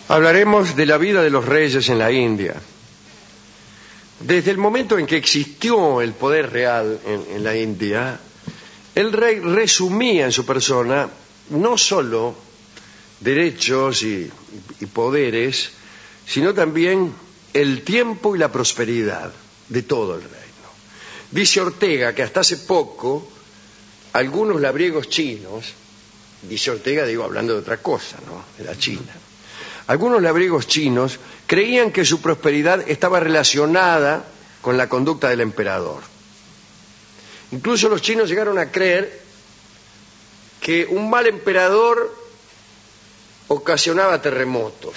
Hablaremos de la vida de los reyes en la India. Desde el momento en que existió el poder real en la India, el rey resumía en su persona no solo derechos y poderes, sino también el tiempo y la prosperidad de todo el reino. Dice Ortega que hasta hace poco algunos labriegos chinos, dice Ortega, digo, hablando de otra cosa, ¿no?, de la China. Algunos labriegos chinos creían que su prosperidad estaba relacionada con la conducta del emperador. Incluso los chinos llegaron a creer que un mal emperador ocasionaba terremotos.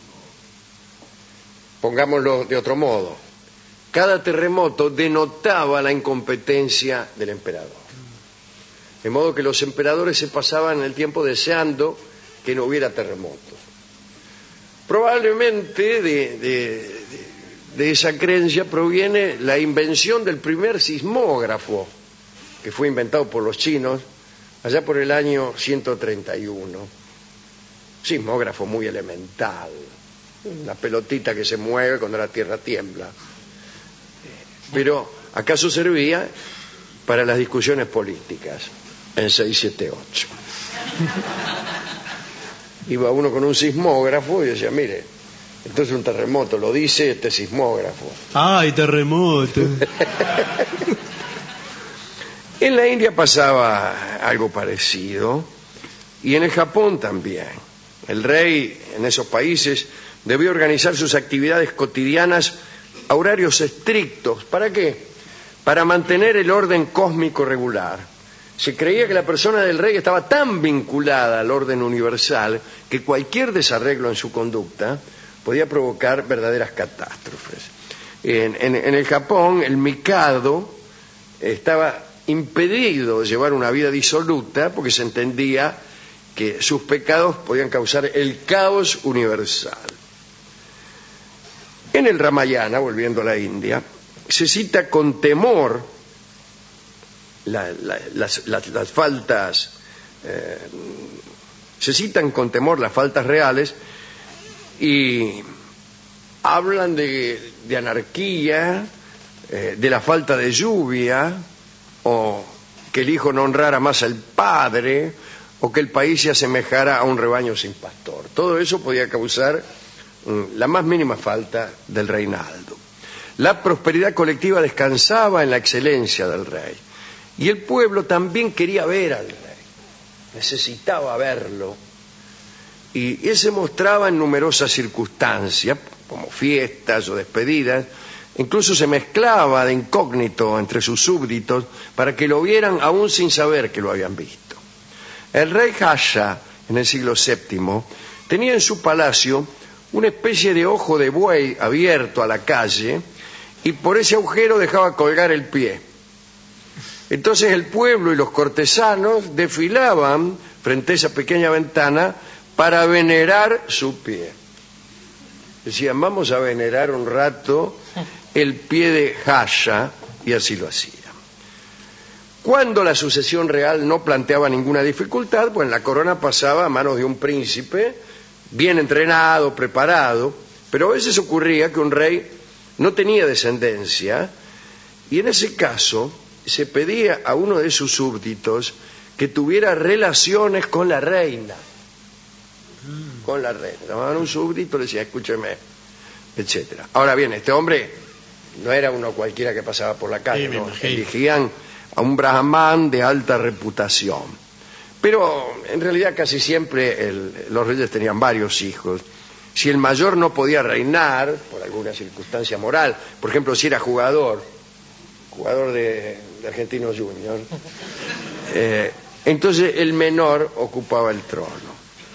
Pongámoslo de otro modo. Cada terremoto denotaba la incompetencia del emperador. De modo que los emperadores se pasaban el tiempo deseando que no hubiera terremotos. Probablemente de esa creencia proviene la invención del primer sismógrafo, que fue inventado por los chinos allá por el año 131. Sismógrafo muy elemental, una pelotita que se mueve cuando la tierra tiembla. Pero ¿acaso servía para las discusiones políticas en 678? Iba uno con un sismógrafo y decía, mire, entonces un terremoto, lo dice este sismógrafo. ¡Ay, terremoto! En la India pasaba algo parecido y en el Japón también. El rey en esos países debió organizar sus actividades cotidianas a horarios estrictos. ¿Para qué? Para mantener el orden cósmico regular. Se creía que la persona del rey estaba tan vinculada al orden universal que cualquier desarreglo en su conducta podía provocar verdaderas catástrofes. En el Japón, el Mikado estaba impedido de llevar una vida disoluta porque se entendía que sus pecados podían causar el caos universal. En el Ramayana, volviendo a la India, se cita con temor las faltas, se citan con temor las faltas reales y hablan de anarquía, de la falta de lluvia, o que el hijo no honrara más al padre, o que el país se asemejara a un rebaño sin pastor. Todo eso podía causar la más mínima falta del reinaldo. La prosperidad colectiva descansaba en la excelencia del rey. Y el pueblo también quería ver al rey, necesitaba verlo. Y él se mostraba en numerosas circunstancias, como fiestas o despedidas. Incluso se mezclaba de incógnito entre sus súbditos para que lo vieran aún sin saber que lo habían visto. El rey Hasha, en el siglo VII, tenía en su palacio una especie de ojo de buey abierto a la calle y por ese agujero dejaba colgar el pie. Entonces el pueblo y los cortesanos desfilaban frente a esa pequeña ventana para venerar su pie. Decían, vamos a venerar un rato el pie de Hasha, y así lo hacían. Cuando la sucesión real no planteaba ninguna dificultad, pues la corona pasaba a manos de un príncipe bien entrenado, preparado, pero a veces ocurría que un rey no tenía descendencia y en ese caso se pedía a uno de sus súbditos que tuviera relaciones con la reina. Con la reina. Llamaban a un súbdito, le decía, escúcheme, etcétera. Ahora bien, este hombre no era uno cualquiera que pasaba por la calle, ¿no? Elegían a un brahman de alta reputación. Pero en realidad casi siempre los reyes tenían varios hijos. Si el mayor no podía reinar por alguna circunstancia moral, por ejemplo, si era jugador de Argentinos Juniors, entonces el menor ocupaba el trono.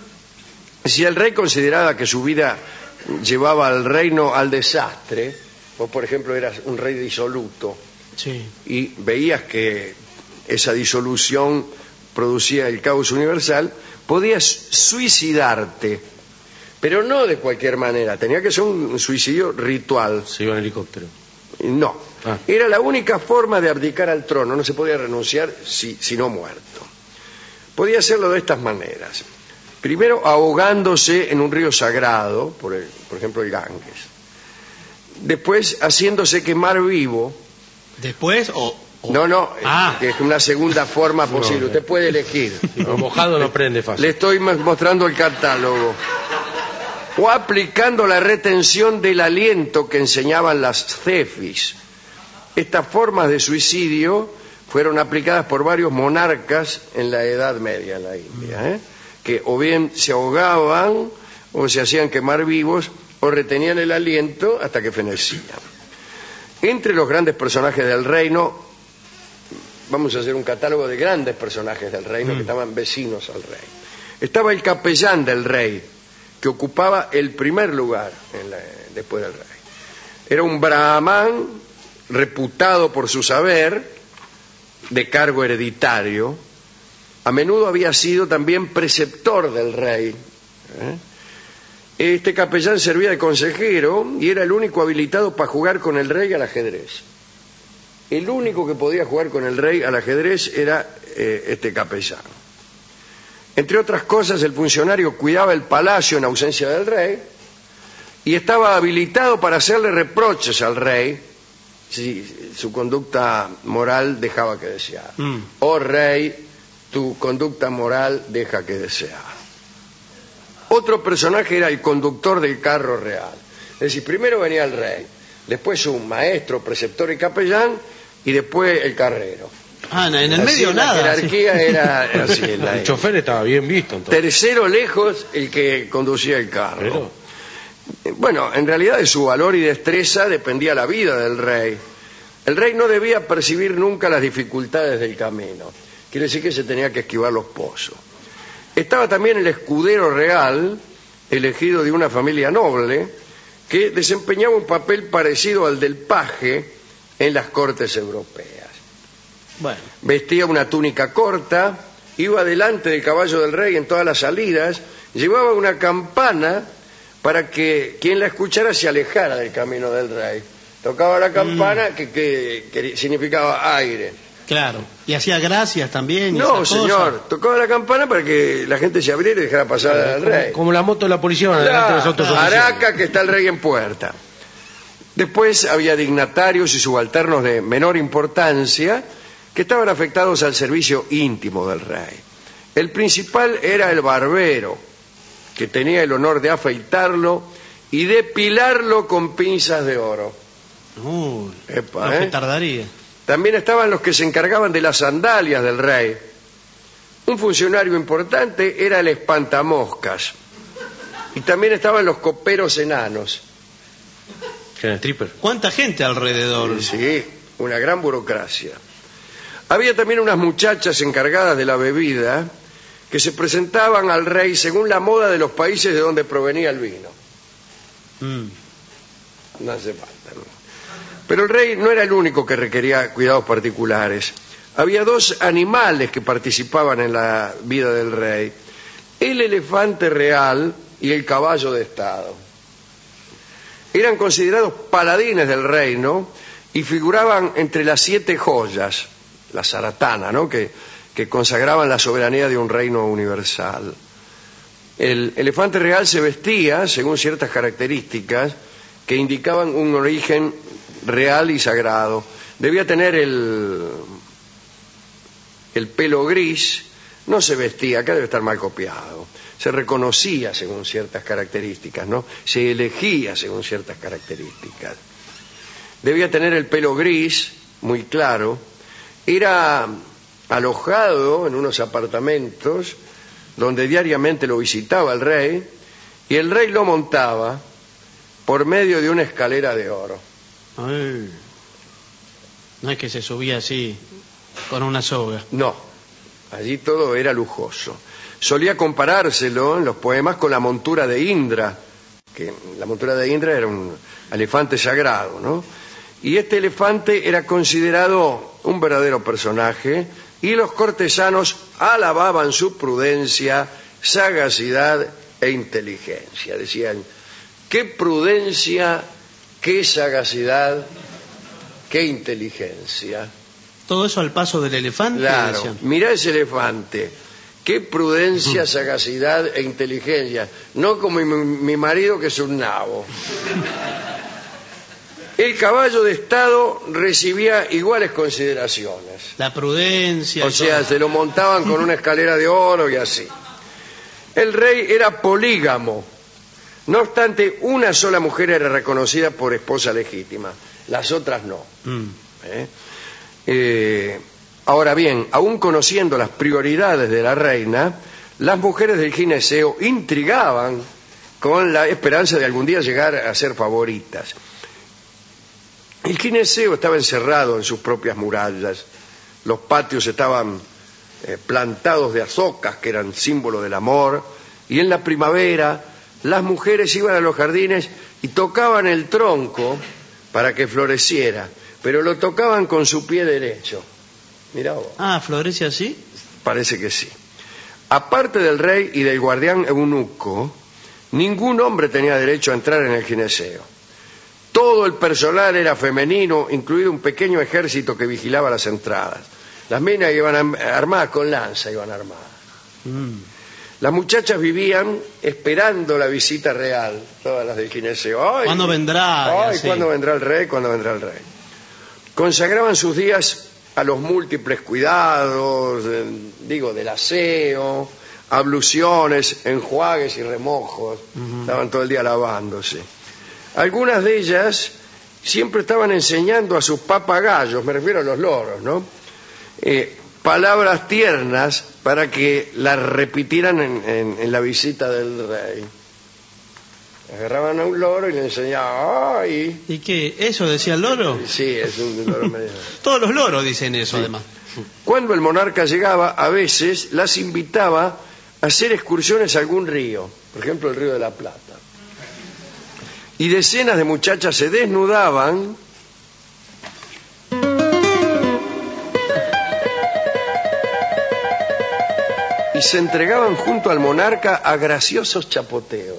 Si el rey consideraba que su vida llevaba al reino al desastre, vos por ejemplo eras un rey disoluto, sí, y veías que esa disolución producía el caos universal, podías suicidarte, pero no de cualquier manera, tenía que ser un suicidio ritual. Se iba en helicóptero. No, era la única forma de abdicar al trono, no se podía renunciar si no muerto. Podía hacerlo de estas maneras. Primero ahogándose en un río sagrado, por ejemplo el Ganges. Después haciéndose quemar vivo. ¿Después o...? No, que es una segunda forma posible. Usted puede elegir. ¿No? Mojado no prende fácil. Le estoy mostrando el catálogo. O aplicando la retención del aliento que enseñaban las cefis. Estas formas de suicidio fueron aplicadas por varios monarcas en la Edad Media en la India, que o bien se ahogaban o se hacían quemar vivos o retenían el aliento hasta que fenecían. Entre los grandes personajes del reino, vamos a hacer un catálogo de grandes personajes del reino que estaban vecinos al rey. Estaba el capellán del rey, que ocupaba el primer lugar después del rey. Era un brahmán reputado por su saber, de cargo hereditario. A menudo había sido también preceptor del rey. Este capellán servía de consejero y era el único habilitado para jugar con el rey al ajedrez. El único que podía jugar con el rey al ajedrez era este capellán. Entre otras cosas, el funcionario cuidaba el palacio en ausencia del rey y estaba habilitado para hacerle reproches al rey si su conducta moral dejaba que desear. Oh rey, tu conducta moral deja que desear. Otro personaje era el conductor del carro real. Es decir, primero venía el rey, después un maestro, preceptor y capellán, y después el carrero. En el medio nada. La jerarquía era así. El chofer estaba bien visto, entonces. Tercero lejos el que conducía el carro. Bueno, en realidad de su valor y destreza dependía la vida del rey. El rey no debía percibir nunca las dificultades del camino. Quiere decir que se tenía que esquivar los pozos. Estaba también el escudero real, elegido de una familia noble, que desempeñaba un papel parecido al del paje en las cortes europeas. Bueno. Vestía una túnica corta, iba delante del caballo del rey en todas las salidas, llevaba una campana para que quien la escuchara se alejara del camino del rey. Tocaba la campana que significaba aire. Claro, y hacía gracias también. No, señor, tocaba la campana para que la gente se abriera y dejara pasar al rey. Como la moto de la policía delante de los autos oficiales. Araca, que está el rey en puerta. Después había dignatarios y subalternos de menor importancia que estaban afectados al servicio íntimo del rey. El principal era el barbero, que tenía el honor de afeitarlo y depilarlo con pinzas de oro. Lo que tardaría. También estaban los que se encargaban de las sandalias del rey. Un funcionario importante era el espantamoscas. Y también estaban los coperos enanos. ¿Cuánta gente alrededor? Sí, una gran burocracia. Había también unas muchachas encargadas de la bebida que se presentaban al rey según la moda de los países de donde provenía el vino. No hace falta, ¿no? Pero el rey no era el único que requería cuidados particulares. Había dos animales que participaban en la vida del rey: el elefante real y el caballo de estado. Eran considerados paladines del reino y figuraban entre las 7 joyas, la zaratana, ¿no?, que consagraban la soberanía de un reino universal. El elefante real se vestía según ciertas características que indicaban un origen real y sagrado. Debía tener el pelo gris, no se vestía, acá debe estar mal copiado, se reconocía según ciertas características, ¿no? Se elegía según ciertas características. Debía tener el pelo gris, muy claro, era alojado en unos apartamentos donde diariamente lo visitaba el rey, y el rey lo montaba por medio de una escalera de oro. Ay. No es que se subía así con una soga. No, allí todo era lujoso. Solía comparárselo en los poemas con la montura de Indra, que la montura de Indra era un elefante sagrado, ¿no? Y este elefante era considerado un verdadero personaje, y los cortesanos alababan su prudencia, sagacidad e inteligencia. Decían: qué prudencia, qué sagacidad, qué inteligencia. Todo eso al paso del elefante. Claro, mirá ese elefante, Qué prudencia, sagacidad e inteligencia. No como mi marido, que es un nabo. El caballo de estado recibía iguales consideraciones. La prudencia. O sea, se lo montaban con una escalera de oro y así. El rey era polígamo. No obstante, una sola mujer era reconocida por esposa legítima. Las otras no. Ahora bien, aún conociendo las prioridades de la reina, las mujeres del gineceo intrigaban con la esperanza de algún día llegar a ser favoritas. El gineceo estaba encerrado en sus propias murallas. Los patios estaban plantados de azocas, que eran símbolo del amor, y en la primavera las mujeres iban a los jardines y tocaban el tronco para que floreciera, pero lo tocaban con su pie derecho. Mirá vos. ¿Florece así? Parece que sí. Aparte del rey y del guardián eunuco, ningún hombre tenía derecho a entrar en el gineceo. Todo el personal era femenino, incluido un pequeño ejército que vigilaba las entradas. Las minas iban armadas con lanza, iban armadas. Las muchachas vivían esperando la visita real, todas las del gineceo. ¡Ay! ¿Cuándo vendrá? ¡Ay! ¿Cuándo vendrá el rey? ¿Cuándo vendrá el rey? Consagraban sus días a los múltiples cuidados, del aseo, abluciones, enjuagues y remojos. Estaban todo el día lavándose. Algunas de ellas siempre estaban enseñando a sus papagayos, me refiero a los loros, ¿no? Palabras tiernas para que las repitieran en la visita del rey. Agarraban a un loro y le enseñaban. ¡Ay! ¿Y qué? ¿Eso decía el loro? Sí, es un loro medio. Todos los loros dicen eso, sí. Además. Cuando el monarca llegaba, a veces las invitaba a hacer excursiones a algún río, por ejemplo el río de la Plata. Y decenas de muchachas se desnudaban y se entregaban junto al monarca a graciosos chapoteos.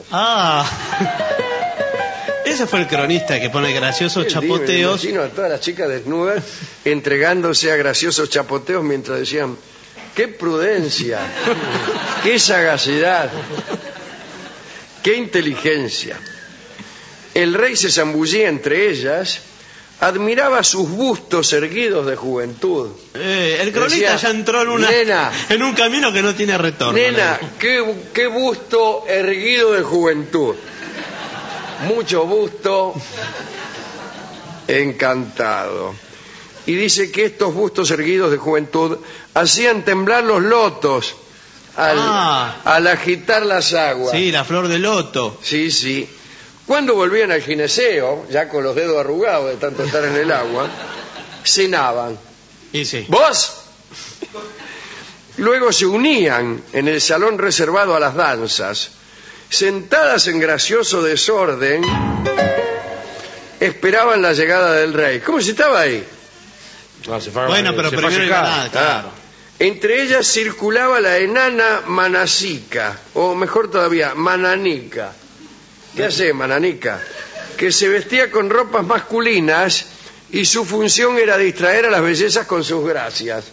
Ese fue el cronista que pone graciosos chapoteos. Me imagino a todas las chicas desnudas entregándose a graciosos chapoteos mientras decían: ¡qué prudencia! ¡Qué sagacidad! ¡Qué inteligencia! El rey se zambullía entre ellas, admiraba sus bustos erguidos de juventud. El cronista ya entró en un camino que no tiene retorno. Nena, qué busto erguido de juventud. Mucho busto, encantado. Y dice que estos bustos erguidos de juventud hacían temblar los lotos al agitar las aguas. Sí, la flor de loto. Sí, sí. Cuando volvían al gineceo, ya con los dedos arrugados de tanto estar en el agua, cenaban. Y sí. ¿Vos? Luego se unían en el salón reservado a las danzas. Sentadas en gracioso desorden, esperaban la llegada del rey. ¿Cómo se estaba ahí? Bueno, pero primero iba nada, claro. Entre ellas circulaba la enana Manasica, o mejor todavía, Mananica. ¿Qué hace Mananica? Que se vestía con ropas masculinas y su función era distraer a las bellezas con sus gracias.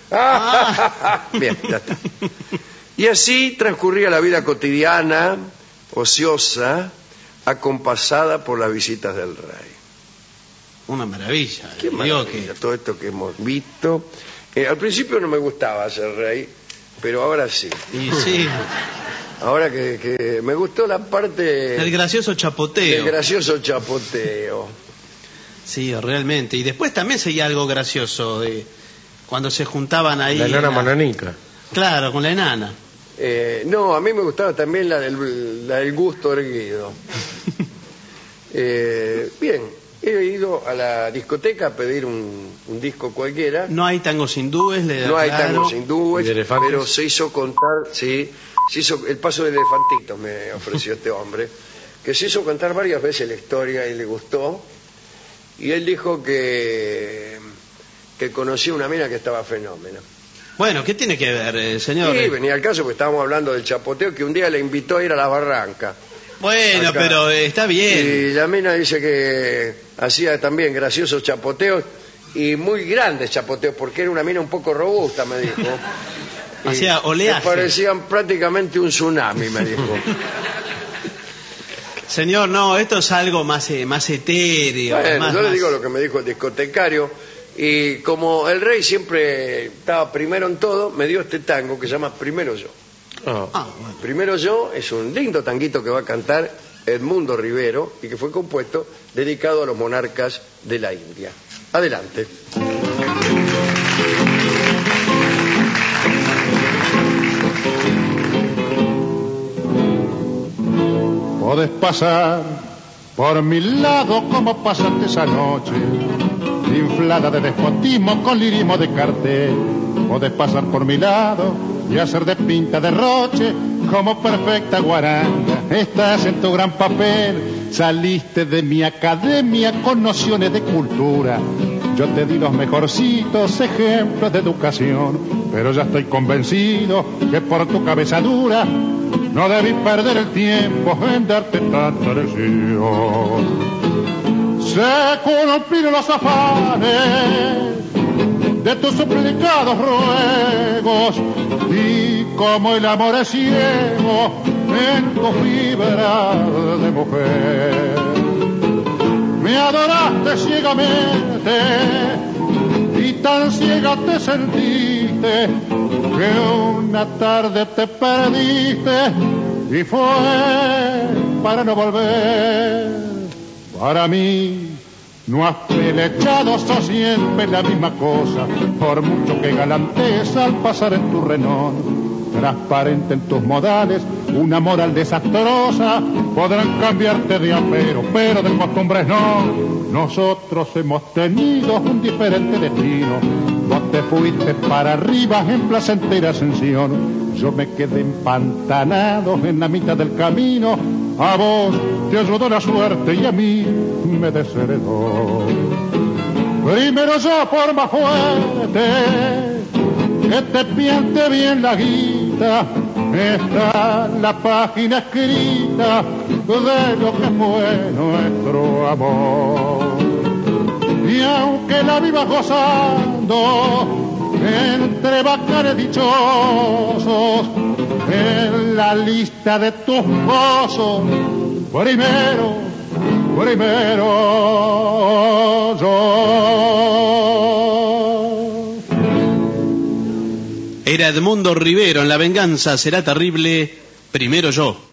Bien, ya está. Y así transcurría la vida cotidiana, ociosa, acompasada por las visitas del rey. Una maravilla. Qué maravilla, todo esto que hemos visto. Al principio no me gustaba ser rey, pero ahora sí. Y sí. Ahora que me gustó la parte... El gracioso chapoteo. El gracioso chapoteo. Sí, realmente. Y después también seguía algo gracioso de cuando se juntaban ahí... La enana Mananica. Claro, con la enana. No, a mí me gustaba también la del gusto erguido. Bien, he ido a la discoteca a pedir un disco cualquiera. No hay tangos hindúes, No hay tangos hindúes, pero se hizo contar, sí, se hizo el paso del elefantito, me ofreció este hombre, que se hizo contar varias veces la historia y le gustó. Y él dijo que conocía una mina que estaba fenómena. Bueno, ¿qué tiene que ver, señor? Sí, venía al caso porque estábamos hablando del chapoteo, que un día le invitó a ir a la barranca. Bueno, acá. Pero está bien. Y la mina dice que hacía también graciosos chapoteos y muy grandes chapoteos, porque era una mina un poco robusta, me dijo. Hacía oleaje. Me parecían prácticamente un tsunami, me dijo. Señor, no, esto es algo más etéreo. Bueno, yo le digo lo que me dijo el discotecario, y como el rey siempre estaba primero en todo, me dio este tango que se llama Primero Yo. Bueno. Primero Yo es un lindo tanguito que va a cantar Edmundo Rivero y que fue compuesto dedicado a los monarcas de la India. Adelante. Podés pasar por mi lado como pasaste esa noche, inflada de despotismo con lirismo de cartel. Podés pasar por mi lado y hacer de pinta derroche como perfecta guaranga. Estás en tu gran papel, saliste de mi academia con nociones de cultura. Yo te di los mejorcitos ejemplos de educación, pero ya estoy convencido que por tu cabeza dura no debí perder el tiempo en darte tanta lección. Se cumplieron los afanes de tus suplicados ruegos, y como el amor es ciego en tu fibra de mujer, me adoraste ciegamente y tan ciega te sentiste que una tarde te perdiste y fue para no volver. Para mí no has pelechado, sos siempre la misma cosa, por mucho que galantees al pasar en tu Renault. Transparente en tus modales, una moral desastrosa, podrán cambiarte de apero, pero de costumbres no. Nosotros hemos tenido un diferente destino. Vos te fuiste para arriba en placentera ascensión, yo me quedé empantanado en la mitad del camino. A vos te ayudó la suerte y a mí me desheredó. Primero yo, por más fuerte que te piante bien la guita, está la página escrita de lo que fue nuestro amor. Y aunque la vivas gozando entre bacanes dichosos, en la lista de tus gozos, primero yo. Era Edmundo Rivero en La venganza será terrible, primero yo.